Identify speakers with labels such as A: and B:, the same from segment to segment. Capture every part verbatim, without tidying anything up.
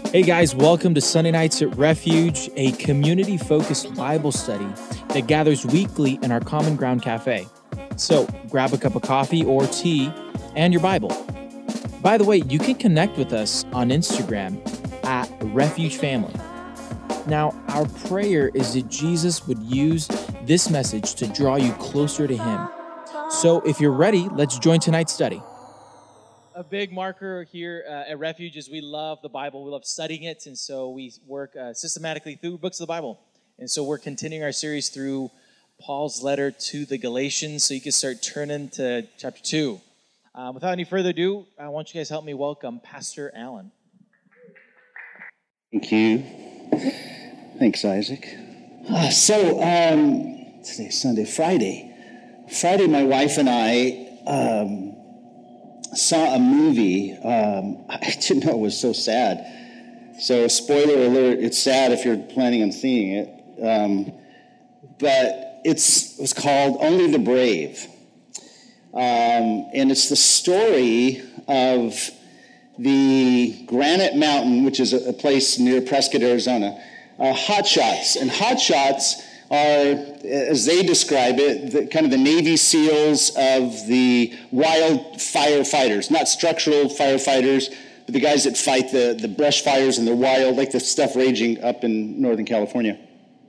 A: Hey guys, welcome to Sunday Nights at Refuge, a community-focused Bible study that gathers weekly in our Common Ground Cafe. So grab a cup of coffee or tea and your Bible. By the way, you can connect with us on Instagram at Refuge Family. Now, our prayer is that Jesus would use this message to draw you closer to Him. So if you're ready, let's join tonight's study. A big marker here uh, at Refuge is we love the Bible. We love studying it, and so we work uh, systematically through books of the Bible. And so we're continuing our series through Paul's letter to the Galatians, so you can start turning to chapter two. Uh, without any further ado, I want you guys to help me welcome Pastor Allen.
B: Thank you. Thanks, Isaac. Uh, so, um, today's Sunday, Friday. Friday, my wife and I um, saw a movie. Um, I didn't know it was so sad. So, spoiler alert, it's sad if you're planning on seeing it. Um, but it's it was called Only the Brave. Um, and it's the story of the Granite Mountain, which is a, a place near Prescott, Arizona, uh, Hot Shots. And Hot Shots are, as they describe it, the, kind of the Navy SEALs of the wild firefighters, not structural firefighters, but the guys that fight the, the brush fires and the wild, like the stuff raging up in Northern California.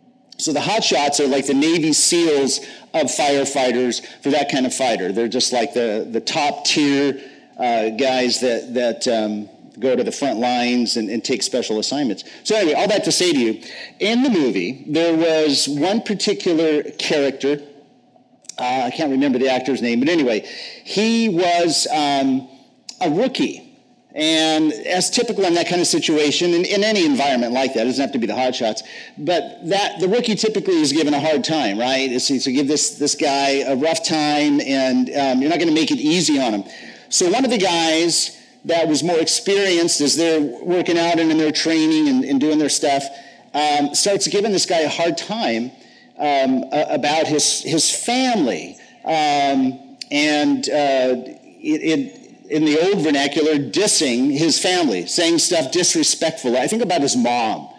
B: So the Hot Shots are like the Navy SEALs of firefighters for that kind of fighter. They're just like the, the top tier uh, guys that, that um, go to the front lines and, and take special assignments. So anyway, all that to say to you, in the movie, there was one particular character, uh, I can't remember the actor's name, but anyway, he was um, a rookie. And as typical in that kind of situation, in, in any environment like that, it doesn't have to be the Hot Shots, but that the rookie typically is given a hard time, right? So, so give this, this guy a rough time, and um, you're not going to make it easy on him. So one of the guys that was more experienced as they're working out and in their training and, and doing their stuff, um, starts giving this guy a hard time um, about his his family. Um, and uh, it, it, in the old vernacular, dissing his family, saying stuff disrespectful. I think about his mom.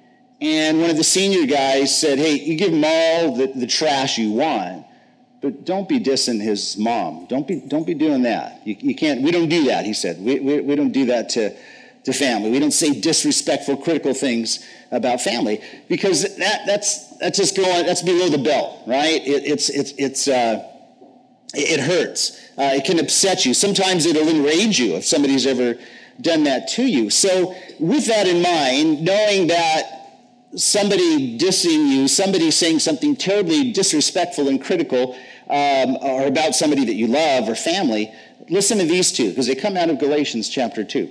B: And one of the senior guys said, hey, you give him all the, the trash you want, but don't be dissing his mom. Don't be don't be doing that. You, you can't. We don't do that, he said. We, we we don't do that to to family. We don't say disrespectful, critical things about family, because that that's that's just going. That's below the belt, right? It, it's it's it's uh, it hurts. Uh, it can upset you. Sometimes it'll enrage you if somebody's ever done that to you. So with that in mind, knowing that somebody dissing you, somebody saying something terribly disrespectful and critical, um, or about somebody that you love or family, listen to these two, because they come out of Galatians chapter two.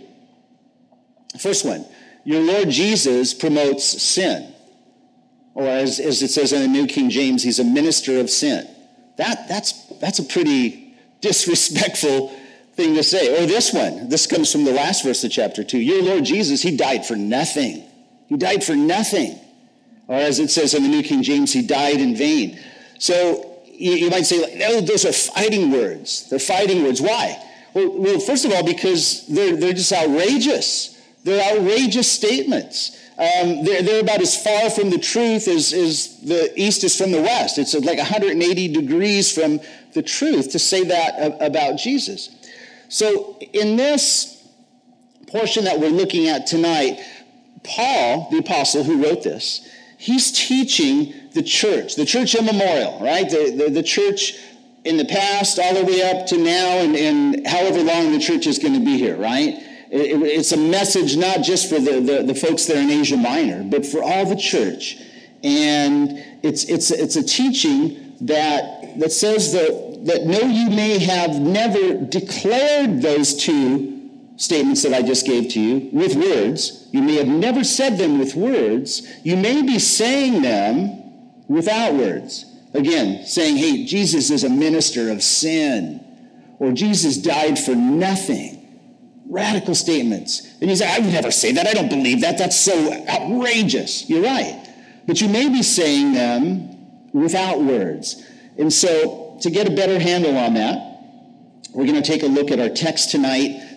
B: First one, your Lord Jesus promotes sin. Or as, as it says in the New King James, he's a minister of sin. That, that's, that's a pretty disrespectful thing to say. Or this one, this comes from the last verse of chapter two. Your Lord Jesus, he died for nothing. He died for nothing. Or as it says in the New King James, he died in vain. So you, you might say, no, those are fighting words. They're fighting words. Why? Well, well first of all, because they're, they're just outrageous. They're outrageous statements. Um, they're, they're about as far from the truth as, as the east is from the west. It's like one hundred eighty degrees from the truth to say that about Jesus. So in this portion that we're looking at tonight, Paul, the apostle who wrote this, he's teaching the church, the church immemorial, right? The, the, the church in the past all the way up to now, and, and however long the church is going to be here, right? It, it, it's a message not just for the, the, the folks that are in Asia Minor, but for all the church. And it's it's it's a teaching that that says that, that no, you may have never declared those two statements that I just gave to you with words. You may have never said them with words. You may be saying them without words. Again, saying, hey, Jesus is a minister of sin, or Jesus died for nothing. Radical statements. And you say, I would never say that. I don't believe that. That's so outrageous. You're right. But you may be saying them without words. And so to get a better handle on that, we're going to take a look at our text tonight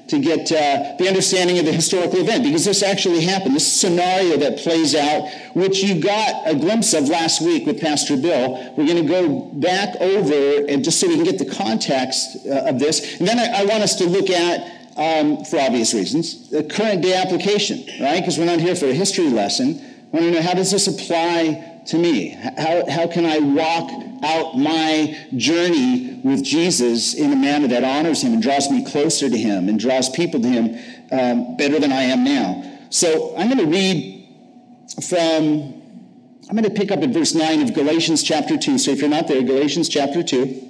B: to get uh, the understanding of the historical event, because this actually happened. This scenario that plays out, which you got a glimpse of last week with Pastor Bill. We're going to go back over and just so we can get the context uh, of this. And then I, I want us to look at, um, for obvious reasons, the current day application, right? Because we're not here for a history lesson. I want to know, how does this apply to me? How, how can I walk out my journey with Jesus in a manner that honors him and draws me closer to him and draws people to him um, better than I am now? So I'm going to read from, I'm going to pick up at verse nine of Galatians chapter two. So if you're not there, Galatians chapter two.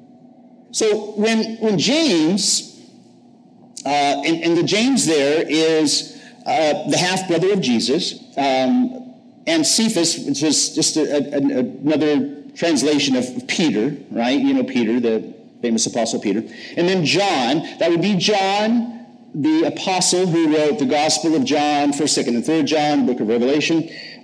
B: So when, when James, uh, and, and the James there is uh, the half-brother of Jesus, um, and Cephas, which is just a, a, another translation of Peter, right? You know Peter, the famous apostle Peter. And then John, that would be John, the apostle who wrote the Gospel of John, first, second, and third John, book of Revelation,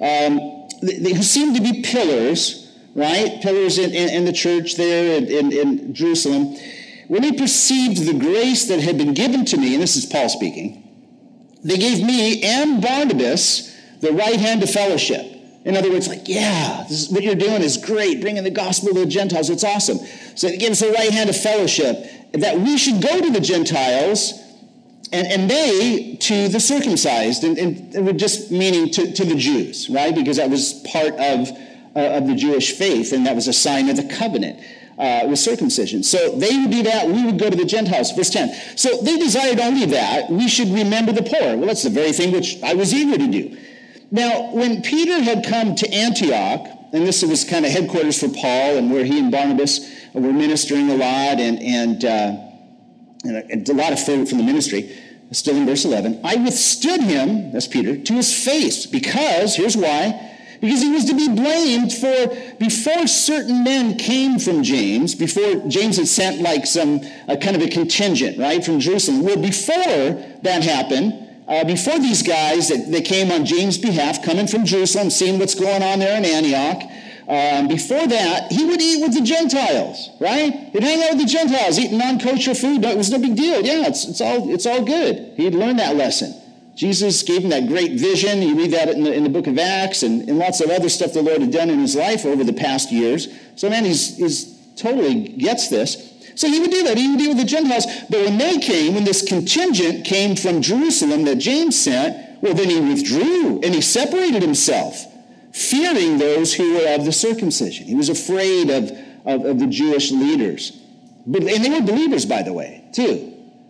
B: um, they, they seem to be pillars, right? Pillars in, in, in the church there in, in, in Jerusalem. When they perceived the grace that had been given to me, and this is Paul speaking, they gave me and Barnabas the right hand of fellowship. In other words, like, yeah, this is, what you're doing is great, bringing the gospel to the Gentiles. It's awesome. So it gives us the right hand of fellowship, that we should go to the Gentiles and, and they to the circumcised. And, and, and we're just meaning to, to the Jews, right? Because that was part of, uh, of the Jewish faith, and that was a sign of the covenant. Uh, with circumcision. So they would do that, we would go to the Gentiles. Verse ten. So they desired only that we should remember the poor. Well, that's the very thing which I was eager to do. Now, when Peter had come to Antioch, and this was kind of headquarters for Paul, and where he and Barnabas were ministering a lot, and, and, uh, and, a, and a lot of fruit from the ministry, still in verse eleven, I withstood him, that's Peter, to his face, because, here's why, because he was to be blamed for, before certain men came from James, before James had sent like some, a kind of a contingent, right, from Jerusalem. Well, before that happened, uh, before these guys that, that came on James' behalf, coming from Jerusalem, seeing what's going on there in Antioch, um, before that, he would eat with the Gentiles, right? He'd hang out with the Gentiles, eating non-kosher food. It was no big deal. Yeah, it's, it's, all, it's all good. He'd learned that lesson. Jesus gave him that great vision. You read that in the, in the book of Acts, and, and lots of other stuff the Lord had done in his life over the past years. So, man, he's, he's totally gets this. So he would do that. He would deal with the Gentiles. But when they came, when this contingent came from Jerusalem that James sent, well, then he withdrew, and he separated himself, fearing those who were of the circumcision. He was afraid of, of, of the Jewish leaders. But, and they were believers, by the way, too.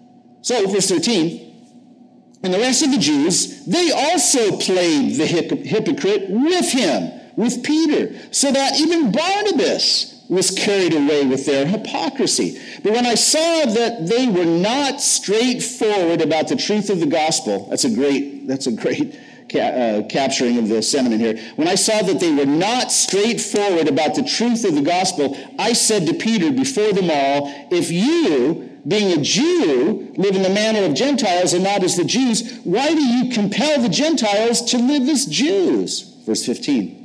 B: So, verse thirteen, and the rest of the Jews, they also played the hypocrite with him, with Peter, so that even Barnabas was carried away with their hypocrisy. But when I saw that they were not straightforward about the truth of the gospel, that's a great, that's a great ca- uh, capturing of the sentiment here. When I saw that they were not straightforward about the truth of the gospel, I said to Peter before them all, if you, being a Jew, live in the manner of Gentiles and not as the Jews, why do you compel the Gentiles to live as Jews? Verse fifteen.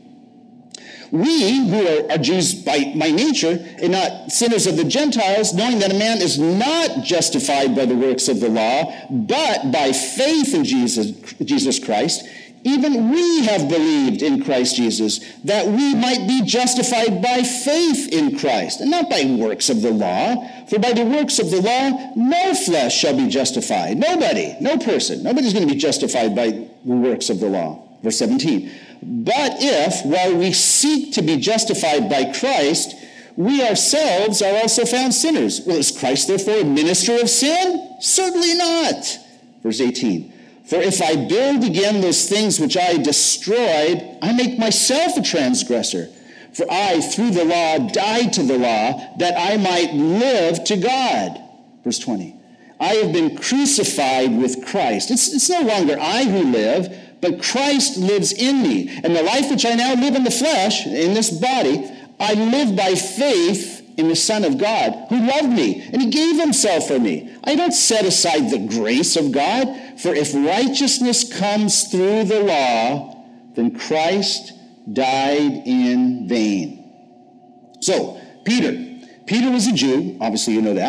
B: We, who are, are Jews by, by nature, and not sinners of the Gentiles, knowing that a man is not justified by the works of the law, but by faith in Jesus, Jesus Christ, even we have believed in Christ Jesus, that we might be justified by faith in Christ, and not by works of the law. For by the works of the law, no flesh shall be justified. Nobody, no person, nobody's going to be justified by the works of the law. Verse seventeen. But if, while we seek to be justified by Christ, we ourselves are also found sinners, well, is Christ therefore a minister of sin? Certainly not. Verse eighteen. For if I build again those things which I destroyed, I make myself a transgressor. For I, through the law, died to the law, that I might live to God. Verse twenty. I have been crucified with Christ. It's, it's no longer I who live, but Christ lives in me. And the life which I now live in the flesh, in this body, I live by faith in the Son of God, who loved me, and he gave himself for me. I don't set aside the grace of God, for if righteousness comes through the law, then Christ died in vain. So, Peter. Peter was a Jew, obviously you know that.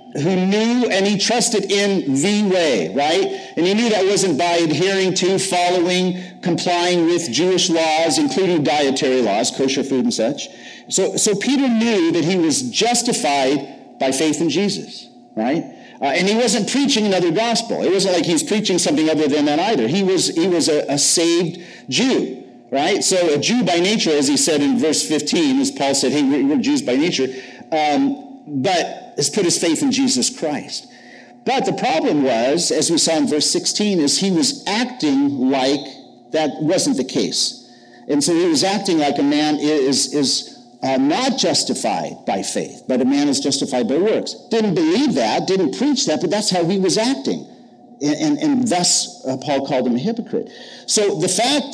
B: who knew and he trusted in the way, right? And he knew that wasn't by adhering to, following, complying with Jewish laws, including dietary laws, kosher food and such. So, so Peter knew that he was justified by faith in Jesus, right? Uh, and he wasn't preaching another gospel. It wasn't like he's preaching something other than that either. He was, he was a, a saved Jew, right? So a Jew by nature, as he said in verse fifteen, as Paul said, hey, we're, we're Jews by nature, um, but has put his faith in Jesus Christ. But the problem was, as we saw in verse sixteen, is he was acting like that wasn't the case. And so he was acting like a man is, is uh, not justified by faith, but a man is justified by works. Didn't believe that, didn't preach that, but that's how he was acting. And, and, and thus, uh, Paul called him a hypocrite. So the fact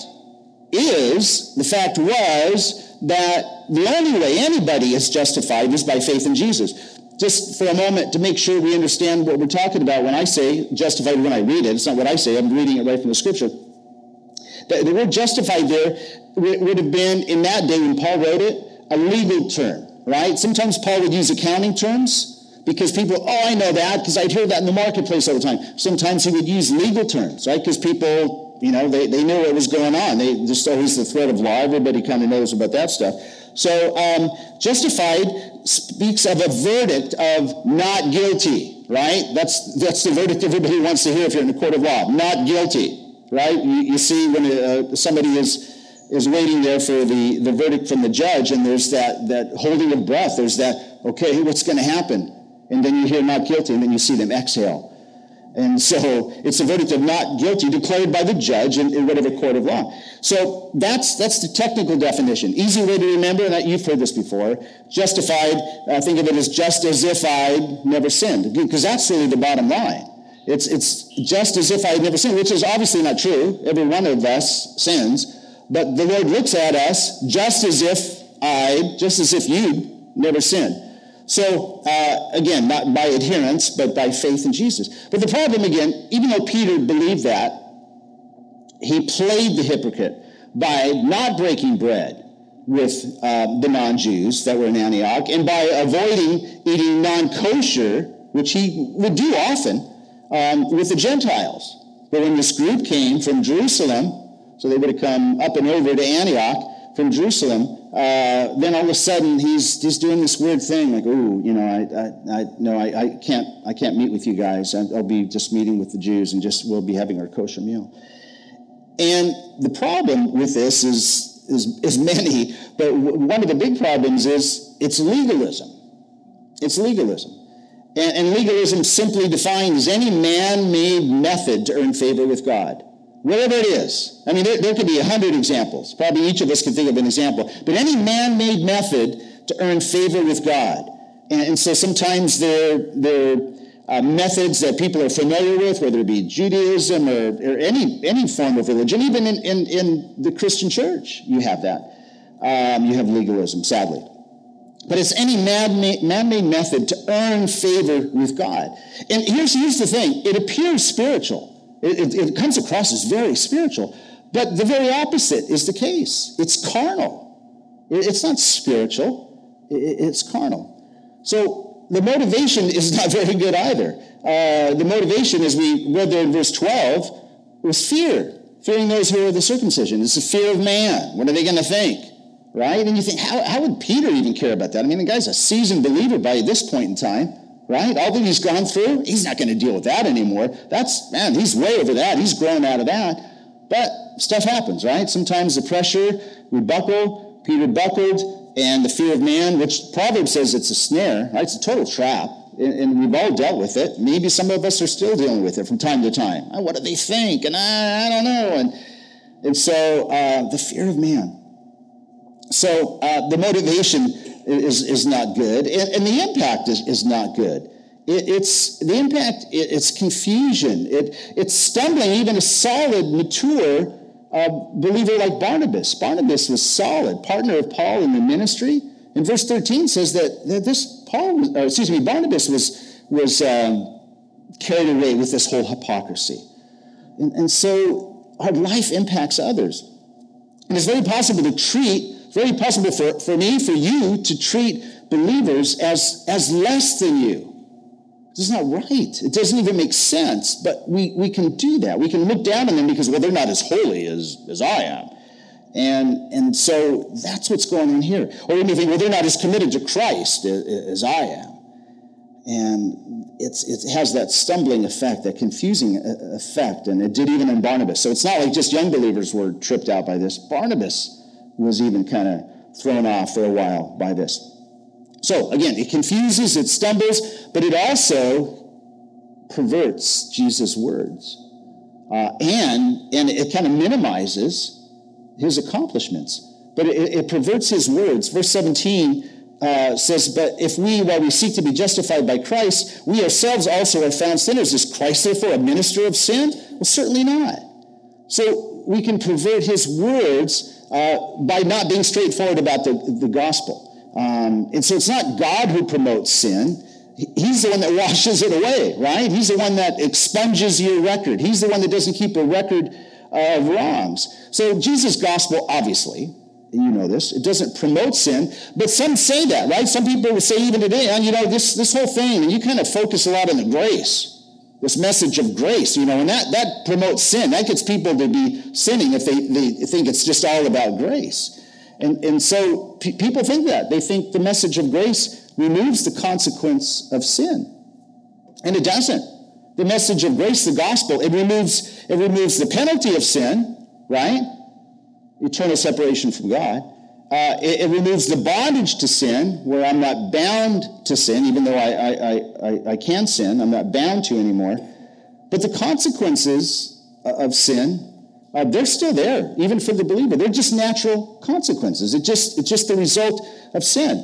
B: is, the fact was, that the only way anybody is justified is by faith in Jesus. Just for a moment to make sure we understand what we're talking about when I say justified, when I read it, it's not what I say, I'm reading it right from the scripture. The, the word justified there would have been, in that day when Paul wrote it, a legal term, right? Sometimes Paul would use accounting terms because people, oh, I know that because I'd hear that in the marketplace all the time. Sometimes he would use legal terms, right? Because people, you know, they, they knew what was going on. They just always the threat of law. Everybody kind of knows about that stuff. So um, justified speaks of a verdict of not guilty, right? That's that's the verdict everybody wants to hear if you're in a court of law. Not guilty, right? You, you see when uh, somebody is is waiting there for the, the verdict from the judge, and there's that, that holding of breath. There's that, okay, what's going to happen? And then you hear not guilty, and then you see them exhale. And so it's a verdict of not guilty declared by the judge in, in whatever court of law. So that's that's the technical definition. Easy way to remember, and you've heard this before. Justified, uh, think of it as just as if I'd never sinned, because that's really the bottom line. It's it's just as if I had never sinned, which is obviously not true. Every one of us sins. But the Lord looks at us just as if I, just as if you'd never sinned. So, uh, again, not by adherence, but by faith in Jesus. But the problem, again, even though Peter believed that, he played the hypocrite by not breaking bread with uh, the non-Jews that were in Antioch, and by avoiding eating non-kosher, which he would do often, um, with the Gentiles. But when this group came from Jerusalem, so they would have come up and over to Antioch from Jerusalem, uh, then all of a sudden he's he's doing this weird thing, like, ooh, you know, I I, I no, I, I can't I can't meet with you guys. I'll be just meeting with the Jews, and just we'll be having our kosher meal. And the problem with this is is is many, but w- one of the big problems is it's legalism. It's legalism, and, and legalism simply defined as any man-made method to earn favor with God. Whatever it is. I mean, there, there could be a hundred examples. Probably each of us could think of an example. But any man-made method to earn favor with God. And, and so sometimes they're, they're uh, methods that people are familiar with, whether it be Judaism or, or any any form of religion. Even in, in, in the Christian church, you have that. Um, you have legalism, sadly. But it's any man-made, man-made method to earn favor with God. And here's, here's the thing. It appears spiritual. It, it, it comes across as very spiritual, but the very opposite is the case. It's carnal. It, it's not spiritual. It, it's carnal. So the motivation is not very good either. Uh, the motivation, as we read there in verse twelve, was fear. Fearing those who are the circumcision. It's the fear of man. What are they going to think? Right? And you think, how, how would Peter even care about that? I mean, the guy's a seasoned believer by this point in time. Right? All that he's gone through, he's not going to deal with that anymore. That's, man, he's way over that. He's grown out of that. But stuff happens, right? Sometimes the pressure, we buckle. Peter buckled, and the fear of man, which Proverbs says it's a snare, right? It's a total trap. And, and we've all dealt with it. Maybe some of us are still dealing with it from time to time. Oh, what do they think? And I, I don't know. And, and so uh, the fear of man. So uh, the motivation is is not good, and, and the impact is, is not good. It, it's the impact. It, it's confusion. It it's stumbling even a solid, mature uh, believer like Barnabas. Barnabas was solid, partner of Paul in the ministry. And verse thirteen says that, that this Paul, was, or excuse me, Barnabas was was um, carried away with this whole hypocrisy, and, and so our life impacts others, and it's very possible to treat. Very possible for, for me, for you, to treat believers as, as less than you. It's not right. It doesn't even make sense, but we, we can do that. We can look down on them because, well, they're not as holy as, as I am. And, and so that's what's going on here. Or even think, well, they're not as committed to Christ as, as I am. And it's, it has that stumbling effect, that confusing effect, and it did even in Barnabas. So it's not like just young believers were tripped out by this. Barnabas was even kind of thrown off for a while by this. So again, it confuses, it stumbles, but it also perverts Jesus' words. Uh, and, and it kind of minimizes his accomplishments. But it, it perverts his words. Verse seventeen uh, says, but if we, while we seek to be justified by Christ, we ourselves also are found sinners. Is Christ therefore a minister of sin? Well, certainly not. So we can pervert his words uh, by not being straightforward about the, the gospel. Um, and so it's not God who promotes sin. He's the one that washes it away, right? He's the one that expunges your record. He's the one that doesn't keep a record uh, of wrongs. So Jesus' gospel, obviously, and you know this, it doesn't promote sin, but some say that, right? Some people will say even today, oh, you know, this, this whole thing, and you kind of focus a lot on the grace, this message of grace, you know, and that, that promotes sin. That gets people to be sinning if they, they think it's just all about grace. And, and so pe- people think that. They think the message of grace removes the consequence of sin. And it doesn't. The message of grace, the gospel, it removes, it removes the penalty of sin, right? Eternal separation from God. Uh, it, it removes the bondage to sin, where I'm not bound to sin, even though I, I, I, I can sin. I'm not bound to anymore. But the consequences of sin, Uh, they're still there, even for the believer. They're just natural consequences. It just, it's just the result of sin.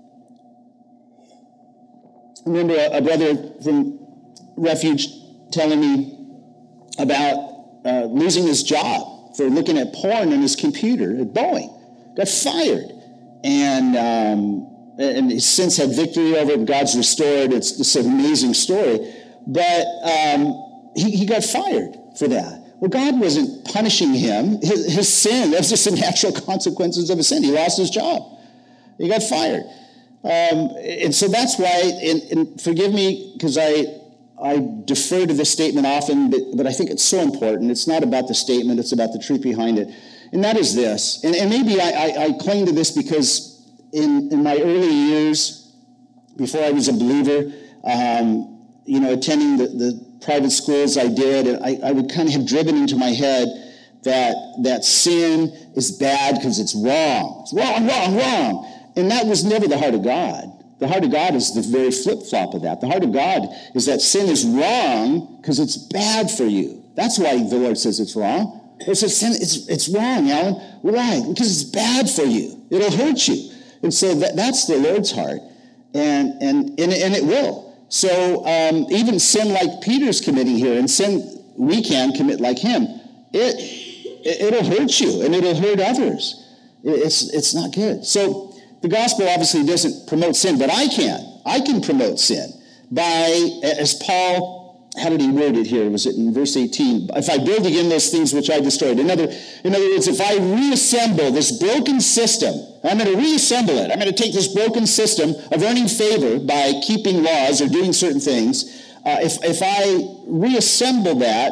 B: I remember a, a brother from Refuge telling me about uh, losing his job for looking at porn on his computer at Boeing. Got fired. And, um, and he's since had victory over it. God's restored. It's, it's an amazing story. But um, he, he got fired for that. Well, God wasn't punishing him. His, his sin, that was just the natural consequences of his sin. He lost his job. He got fired. Um, and so that's why, and, and forgive me, because I I defer to this statement often, but, but I think it's so important. It's not about the statement, it's about the truth behind it. And that is this. And, and maybe I, I, I cling to this because in, in my early years, before I was a believer, um, you know, attending the, the private schools I did, and I, I would kind of have driven into my head that that sin is bad because it's wrong. It's wrong, wrong, wrong. And that was never the heart of God. The heart of God is the very flip-flop of that. The heart of God is that sin is wrong because it's bad for you. That's why the Lord says it's wrong. It says sin, it's, it's wrong, Alan. Why? Because it's bad for you. It'll hurt you. And so that, that's the Lord's heart. And, and, and, and it will. So um, even sin like Peter's committing here, and sin we can commit like him, it, it it'll hurt you and it'll hurt others. It's it's not good. So the gospel obviously doesn't promote sin, but I can. I can promote sin by, as Paul, how did he word it here? Was it in verse eighteen? If I build again those things which I destroyed. In other, in other words, if I reassemble this broken system, I'm going to reassemble it. I'm going to take this broken system of earning favor by keeping laws or doing certain things. Uh, if if I reassemble that,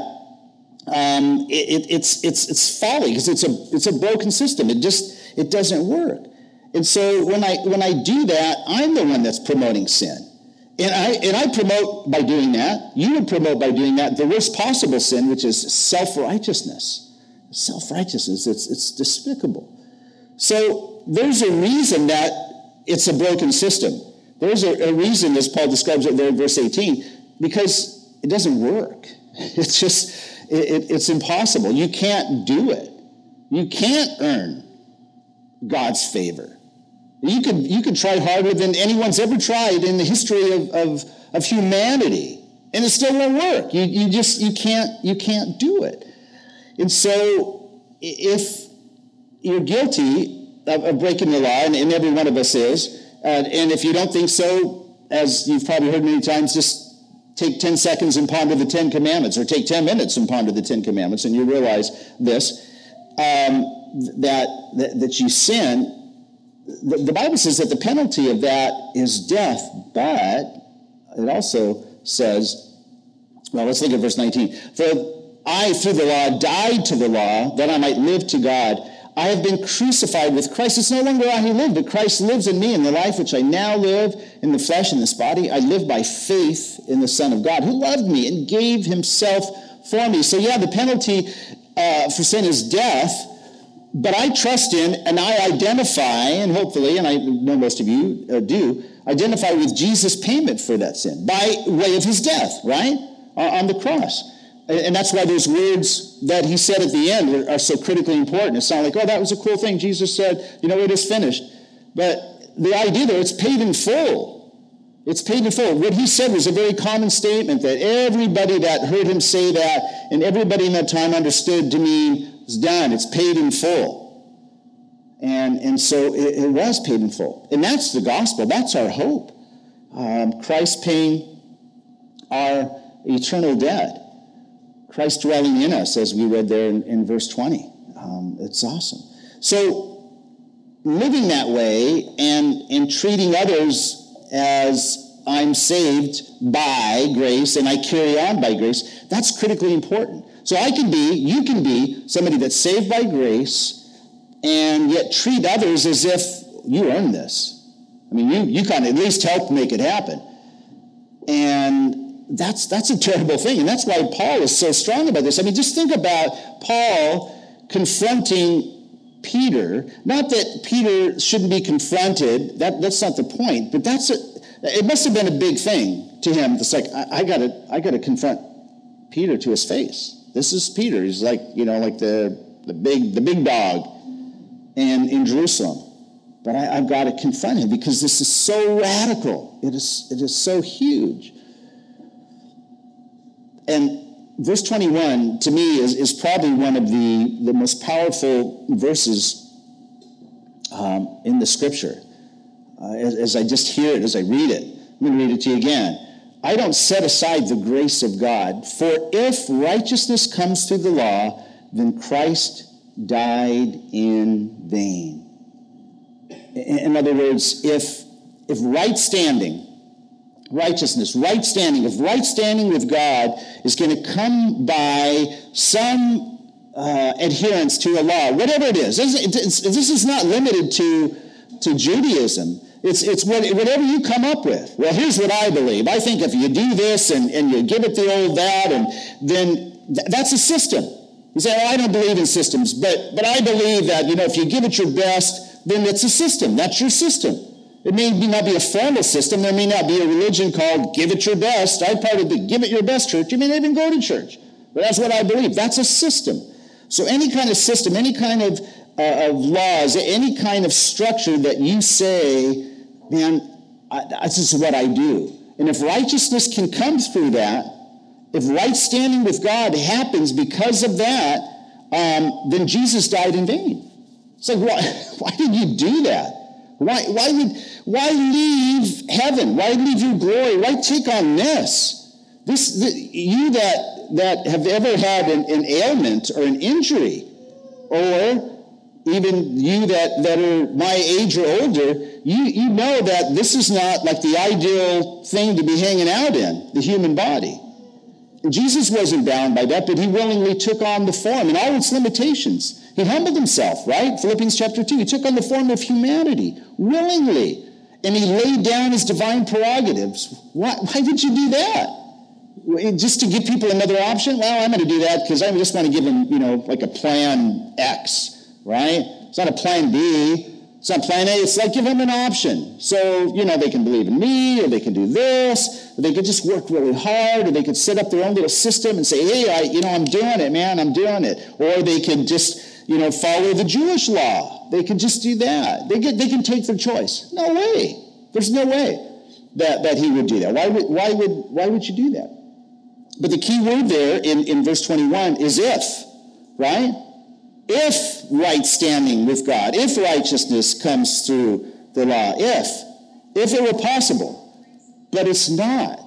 B: um, it, it, it's it's it's folly because it's a it's a broken system. It just it doesn't work. And so when I when I do that, I'm the one that's promoting sin. And I and I promote by doing that. You would promote by doing that the worst possible sin, which is self-righteousness. Self-righteousness, it's it's despicable. So there's a reason that it's a broken system. There's a, a reason, as Paul describes it there in verse eighteen, because it doesn't work. It's just, it, it's impossible. You can't do it. You can't earn God's favor. You could you could try harder than anyone's ever tried in the history of, of, of humanity, and it still won't work. You you just you can't you can't do it. And so if you're guilty of, of breaking the law, and, and every one of us is, uh, and if you don't think so, as you've probably heard many times, just take ten seconds and ponder the Ten Commandments, or take ten minutes and ponder the Ten Commandments, and you realize this, um, that, that that you sin. The, the Bible says that the penalty of that is death, but it also says, well, let's look at verse nineteen. For I, through the law, died to the law, that I might live to God. I have been crucified with Christ. It's no longer I who live, but Christ lives in me. In the life which I now live in the flesh, in this body, I live by faith in the Son of God, who loved me and gave himself for me. So yeah, the penalty uh, for sin is death, but I trust in and I identify, and hopefully, and I know most of you uh, do, identify with Jesus' payment for that sin by way of his death, right, uh, on the cross. And that's why those words that he said at the end are, are so critically important. It's not like, oh, that was a cool thing. Jesus said, you know, it is finished. But the idea there, it's paid in full. It's paid in full. What he said was a very common statement that everybody that heard him say that and everybody in that time understood to mean it's done. It's paid in full. And, and so it, it was paid in full. And that's the gospel. That's our hope. Um, Christ paying our eternal debt. Christ dwelling in us, as we read there in, in verse twenty. Um, it's awesome. So living that way and, and treating others as I'm saved by grace and I carry on by grace, that's critically important. So I can be, you can be somebody that's saved by grace and yet treat others as if you earned this. I mean, you, you kind of at least helped make it happen. And That's that's a terrible thing, and that's why Paul is so strong about this. I mean, just think about Paul confronting Peter. Not that Peter shouldn't be confronted. That that's not the point. But that's a, it must have been a big thing to him. It's like I, I gotta I gotta confront Peter to his face. This is Peter. He's like you know like the the big the big dog, and in Jerusalem. But I, I've got to confront him because this is so radical. It is it is so huge. And verse twenty-one, to me, is, is probably one of the, the most powerful verses um, in the Scripture. Uh, as, as I just hear it, as I read it, I'm going to read it to you again. I don't set aside the grace of God, for if righteousness comes through the law, then Christ died in vain. In, in other words, if, if right standing, righteousness, right standing, if right standing with God is going to come by some uh, adherence to a law, whatever it is, it's, it's, this is not limited to, to Judaism. It's, it's what, whatever you come up with. Well, here's what I believe. I think if you do this and, and you give it the old that, and then th- that's a system. You say, oh, I don't believe in systems, but, but I believe that, you know, if you give it your best, then it's a system. That's your system. It may not be a formal system. There may not be a religion called Give It Your Best. I'm part of the Give It Your Best church. You may not even go to church. But that's what I believe. That's a system. So any kind of system, any kind of, uh, of laws, any kind of structure that you say, man, I, this is what I do. And if righteousness can come through that, if right standing with God happens because of that, um, then Jesus died in vain. It's like, why, why did you do that? Why, why would, why leave heaven? Why leave your glory? Why take on this? This, the, you that, that have ever had an, an ailment or an injury, or even you that, that are my age or older, you, you know that this is not like the ideal thing to be hanging out in, the human body. And Jesus wasn't bound by that, but he willingly took on the form and all its limitations. He humbled himself, right? Philippians chapter two. He took on the form of humanity willingly. And he laid down his divine prerogatives. Why, why would you do that? Just to give people another option? Well, I'm going to do that because I just want to give them, you know, like a plan X, right? It's not a plan B. It's not plan A. It's like give them an option. So, you know, they can believe in me, or they can do this, or they could just work really hard, or they could set up their own little system and say, hey, I, you know, I'm doing it, man. I'm doing it. Or they could just, you know, follow the Jewish law. They could just do that. They get, they can take their choice. No way. There's no way that, that he would do that. Why would, why would, why would you do that? But the key word there in, in verse twenty-one is if, right? If right standing with God, if righteousness comes through the law, if, if it were possible. But it's not.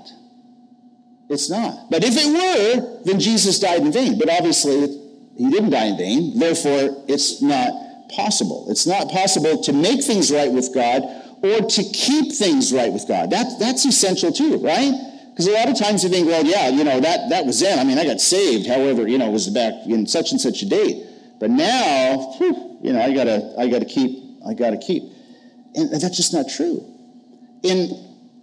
B: It's not. But if it were, then Jesus died in vain. But obviously, he didn't die in vain. Therefore, it's not possible. It's not possible to make things right with God or to keep things right with God. That, that's essential too, right? Because a lot of times you think, well, yeah, you know, that, that was then. I mean, I got saved, however, you know, it was back in such and such a date. But now, whew, you know, I gotta, I gotta keep, I gotta keep. And that's just not true. And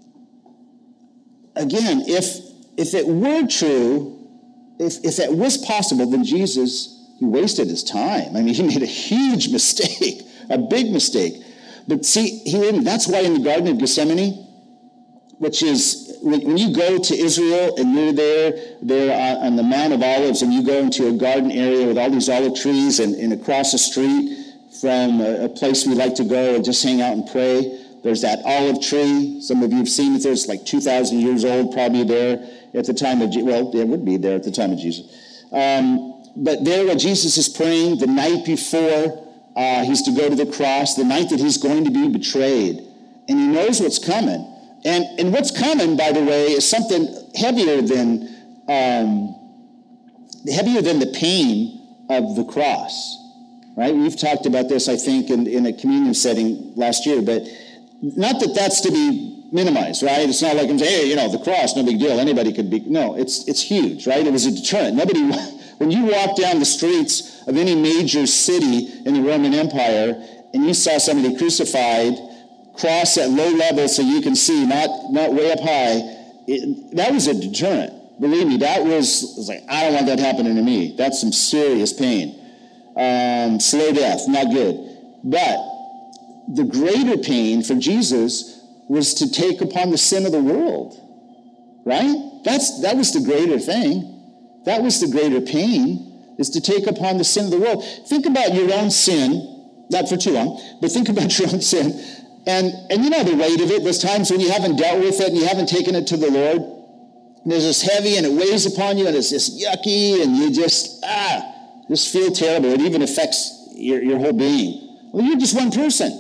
B: again, if if it were true, if if it was possible, then Jesus, he wasted his time. I mean, he made a huge mistake, a big mistake. But see, he didn't. That's why in the Garden of Gethsemane, which is when, when you go to Israel and you're there, there on the Mount of Olives, and you go into a garden area with all these olive trees, and, and across the street from a, a place we like to go and just hang out and pray, there's that olive tree. Some of you have seen it. There's like two thousand years old, probably there at the time of, well, it would be there at the time of Jesus. Um, but there where Jesus is praying the night before uh, he's to go to the cross, the night that he's going to be betrayed. And he knows what's coming. And, and what's coming, by the way, is something heavier than, um, heavier than the pain of the cross. Right? We've talked about this, I think, in, in a communion setting last year, but not that that's to be minimized, right? It's not like I'm saying, hey, you know, the cross, no big deal. Anybody could be. No, it's it's huge, right? It was a deterrent. Nobody, when you walk down the streets of any major city in the Roman Empire and you saw somebody crucified, cross at low level so you can see, not not way up high, it, that was a deterrent. Believe me, that was, was like, I don't want that happening to me. That's some serious pain. Um, slow death, not good. But the greater pain for Jesus was to take upon the sin of the world, right? That's that was the greater thing. That was the greater pain, is to take upon the sin of the world. Think about your own sin, not for too long, but think about your own sin. And, and you know the weight of it. There's times when you haven't dealt with it and you haven't taken it to the Lord. And there's this heavy and it weighs upon you and it's just yucky and you just, ah, just feel terrible. It even affects your, your whole being. Well, you're just one person.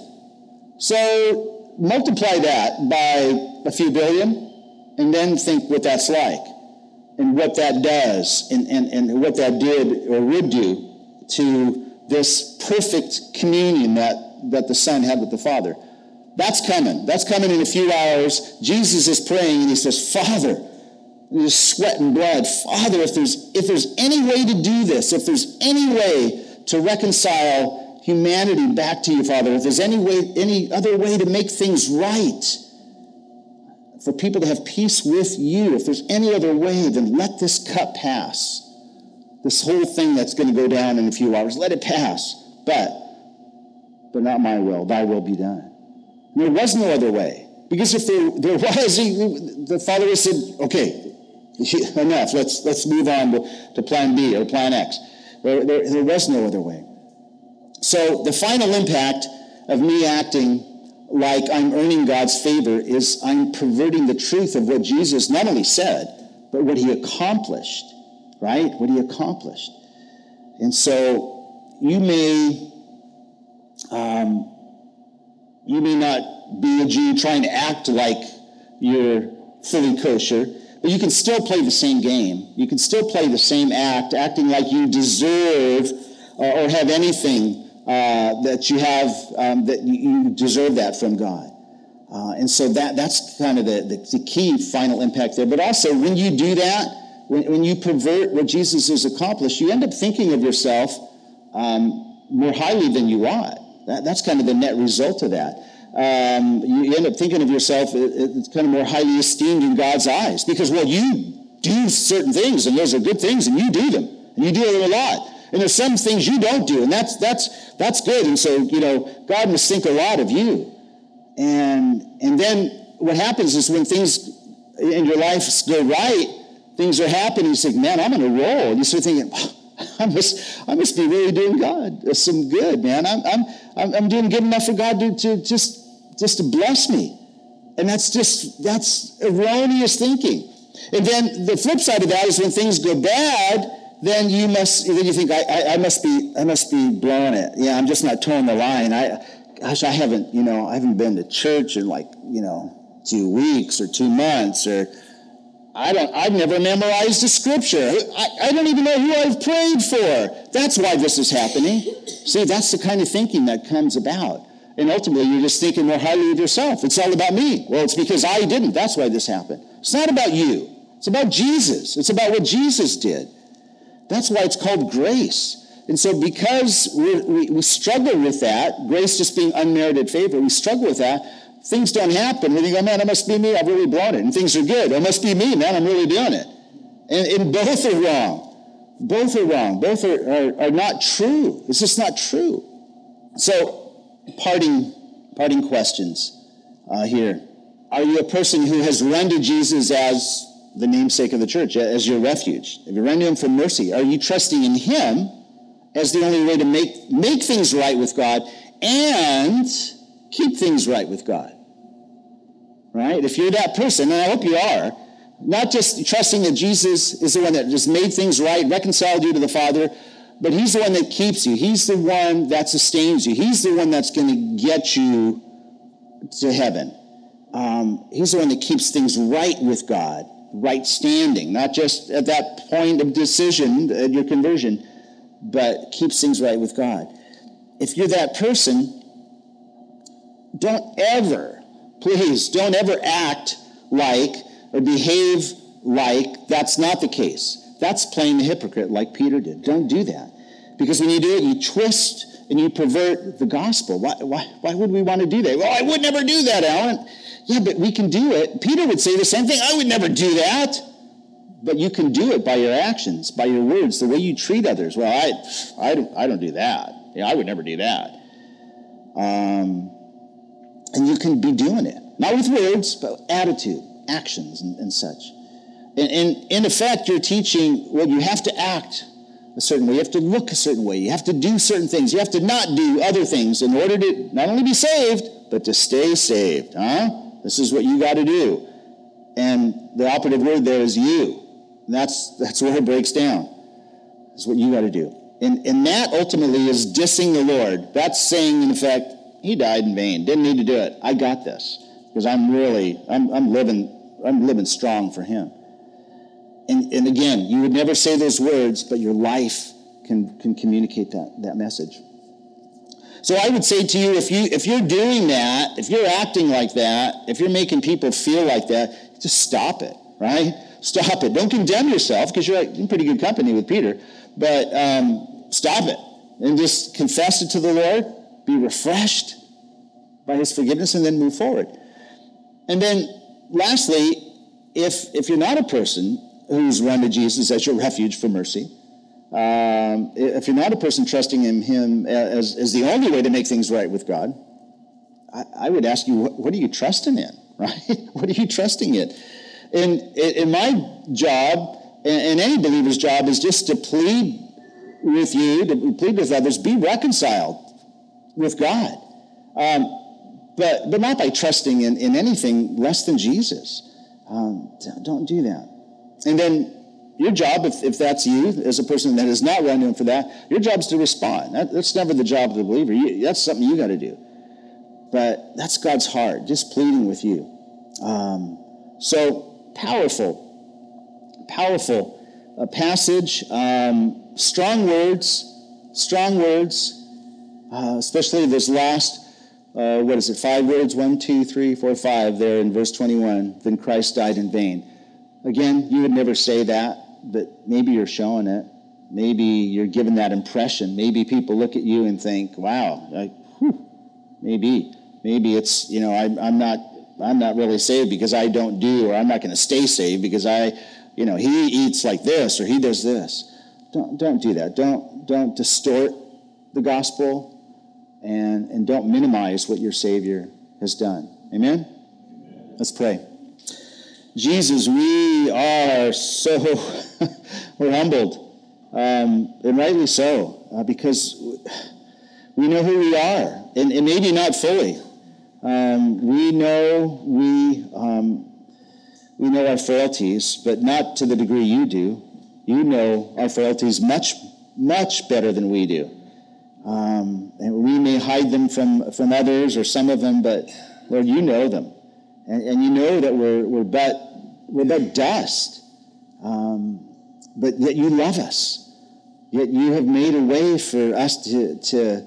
B: So multiply that by a few billion and then think what that's like and what that does and, and, and what that did or would do to this perfect communion that, that the Son had with the Father. That's coming. That's coming in a few hours. Jesus is praying and he says, Father, and he's sweating blood. Father, if there's if there's any way to do this, if there's any way to reconcile humanity back to you, Father, if there's any way, any other way to make things right, for people to have peace with you, if there's any other way, then let this cup pass. This whole thing that's going to go down in a few hours, let it pass. But, but not my will, thy will be done. And there was no other way. Because if there, there was, he, the Father would have said, okay, enough, let's let's move on to, to plan B or plan X. There, there, there was no other way. So the final impact of me acting like I'm earning God's favor is I'm perverting the truth of what Jesus not only said, but what he accomplished, right? What he accomplished. And so you may, um, you may not be a Jew trying to act like you're fully kosher, but you can still play the same game. You can still play the same act, acting like you deserve uh, or have anything uh, that you have, um, that you deserve that from God. Uh, and so that that's kind of the, the, the key final impact there. But also, when you do that, when, when you pervert what Jesus has accomplished, you end up thinking of yourself um, more highly than you ought. That, that's kind of the net result of that. Um, you end up thinking of yourself it's kind of more highly esteemed in God's eyes because, well, you do certain things and those are good things and you do them and you do them a lot. And there's some things you don't do and that's that's that's good. And so, you know, God must think a lot of you. And and then what happens is when things in your life go right, things are happening, you think, man, I'm on a roll. And you start thinking, I must I must be really doing God some good, man. I'm I'm I'm doing good enough for God to, to just just to bless me. And that's just that's erroneous thinking. And then the flip side of that is when things go bad, then you must then you think I, I, I must be I must be blowing it. Yeah, I'm just not towing the line. I gosh, I haven't, you know, I haven't been to church in like, you know, two weeks or two months or I don't, I've never memorized a scripture. I, I don't even know who I've prayed for. That's why this is happening. See, that's the kind of thinking that comes about. And ultimately, you're just thinking more highly of yourself. It's all about me. Well, it's because I didn't. That's why this happened. It's not about you. It's about Jesus. It's about what Jesus did. That's why it's called grace. And so because we're, we we struggle with that, grace just being unmerited favor, we struggle with that, things don't happen. We think, oh, man, it must be me. I've really blown it. And things are good. It must be me, man. I'm really doing it. And, and both are wrong. Both are wrong. Both are, are, are not true. It's just not true. So parting, parting questions uh, here. Are you a person who has run to Jesus as the namesake of the church, as your refuge? Have you run to him for mercy? Are you trusting in him as the only way to make, make things right with God and keep things right with God? Right? If you're that person, and I hope you are, not just trusting that Jesus is the one that just made things right, reconciled you to the Father, but he's the one that keeps you. He's the one that sustains you. He's the one that's going to get you to heaven. Um, he's the one that keeps things right with God, right standing, not just at that point of decision, at your conversion, but keeps things right with God. If you're that person, don't ever, please, don't ever act like or behave like that's not the case. That's playing the hypocrite like Peter did. Don't do that. Because when you do it, you twist and you pervert the gospel. Why, why, why would we want to do that? Well, I would never do that, Alan. Yeah, but we can do it. Peter would say the same thing. I would never do that. But you can do it by your actions, by your words, the way you treat others. Well, I, I, don't, I don't do that. Yeah, I would never do that. Um, and you can be doing it. Not with words, but attitude, actions, and, and such. And, and in effect, you're teaching, well, you have to act a certain way. You have to look a certain way. You have to do certain things. You have to not do other things in order to not only be saved, but to stay saved. Huh? This is what you got to do. And the operative word there is you. And that's that's where it breaks down. That's what you got to do. And, and that ultimately is dissing the Lord. That's saying, in effect, he died in vain. Didn't need to do it. I got this. Because I'm really, I'm, I'm living, I'm living strong for him. And, and again, you would never say those words, but your life can, can communicate that, that message. So I would say to you, if you if you're doing that, if you're acting like that, if you're making people feel like that, just stop it, right? Stop it. Don't condemn yourself, because you're in pretty good company with Peter, but um, stop it and just confess it to the Lord, be refreshed by his forgiveness, and then move forward. And then lastly, if if you're not a person who's run to Jesus as your refuge for mercy, um, if you're not a person trusting in him as, as the only way to make things right with God, I, I would ask you, what, what are you trusting in, right? What are you trusting in? And in my job, and any believer's job, is just to plead with you, to plead with others, be reconciled with God. Um, but but not by trusting in, in anything less than Jesus. Um, don't do that. And then your job, if, if that's you, as a person that is not run to him for that, your job is to respond. That, that's never the job of the believer. You, that's something you got to do. But that's God's heart, just pleading with you. Um, so powerful, powerful uh, passage. Um, strong words, strong words, uh, especially this last, uh, what is it, five words? One, two, three, four, five there in verse twenty-one. Then Christ died in vain. Again, you would never say that, but maybe you're showing it. Maybe you're giving that impression. Maybe people look at you and think, wow, like, whew, maybe. Maybe it's, you know, I, I'm not I'm not really saved because I don't do, or I'm not going to stay saved because I, you know, he eats like this or he does this. Don't don't do that. Don't don't distort the gospel, and, and don't minimize what your Savior has done. Amen? Amen. Let's pray. Jesus, we are so, we're humbled, um, and rightly so, uh, because we know who we are, and, and maybe not fully. Um, we know we um, we know our frailties, but not to the degree you do. You know our frailties much, much better than we do. Um, and we may hide them from, from others or some of them, but Lord, you know them. And, and you know that we're we're but we're but dust. Um, but yet you love us. Yet you have made a way for us to to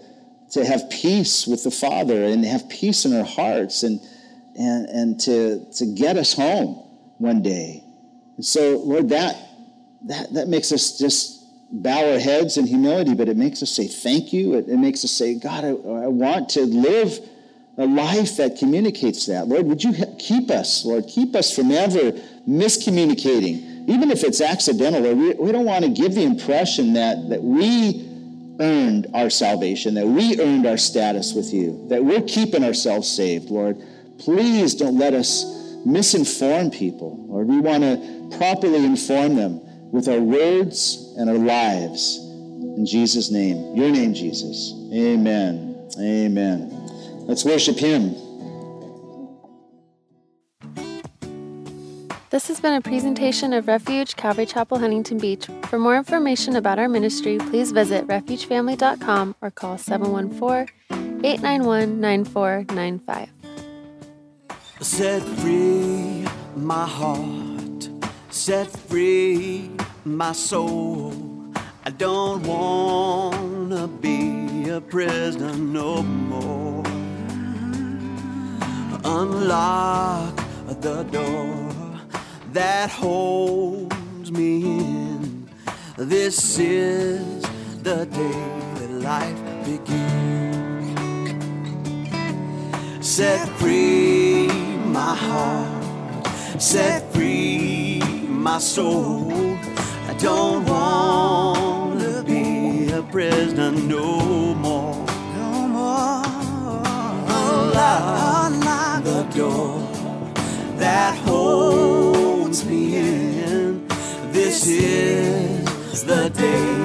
B: to have peace with the Father and have peace in our hearts and and and to to get us home one day. And so, Lord, that that that makes us just bow our heads in humility, but it makes us say thank you. It, it makes us say, God, I, I want to live a life that communicates that. Lord, would you keep us, Lord, keep us from ever miscommunicating, even if it's accidental. Lord, we, we don't want to give the impression that, that we earned our salvation, that we earned our status with you, that we're keeping ourselves saved, Lord. Please don't let us misinform people, Lord. We want to properly inform them with our words and our lives. In Jesus' name, your name, Jesus. Amen. Amen. Let's worship him.
C: This has been a presentation of Refuge Calvary Chapel, Huntington Beach. For more information about our ministry, please visit refuge family dot com or call seven one four, eight nine one, nine four nine five.
D: Set free my heart, set free my soul. I don't want to be a prisoner no more. Unlock the door that holds me in. This is the day that life begins. Set free my heart, set free my soul. I don't want to be a prisoner no more. No more. Unlock, unlock the door that holds me in. This is the day